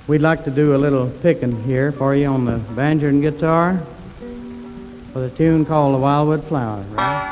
We'd like to do a little picking here for you on the banjo and guitar with a tune called The Wildwood Flower, right?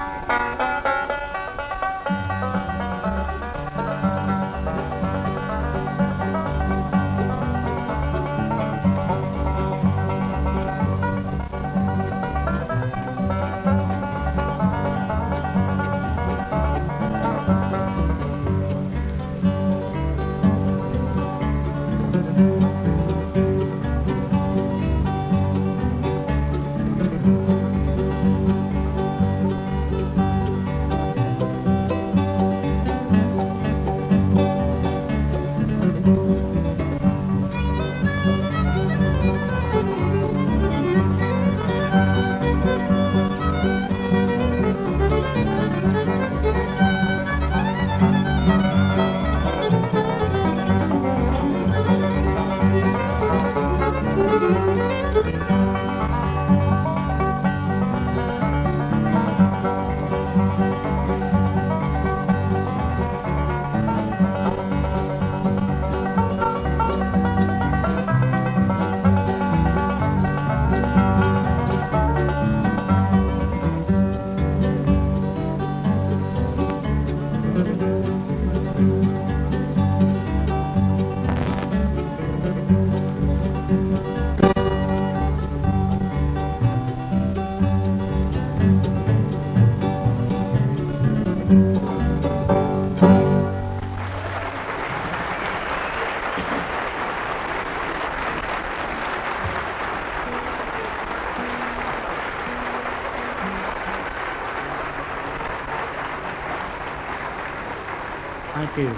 Thank you.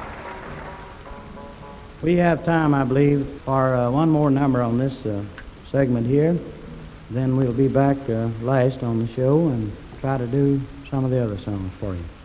We have time, I believe, for one more number on this segment here. Then we'll be back last on the show and try to do some of the other songs for you.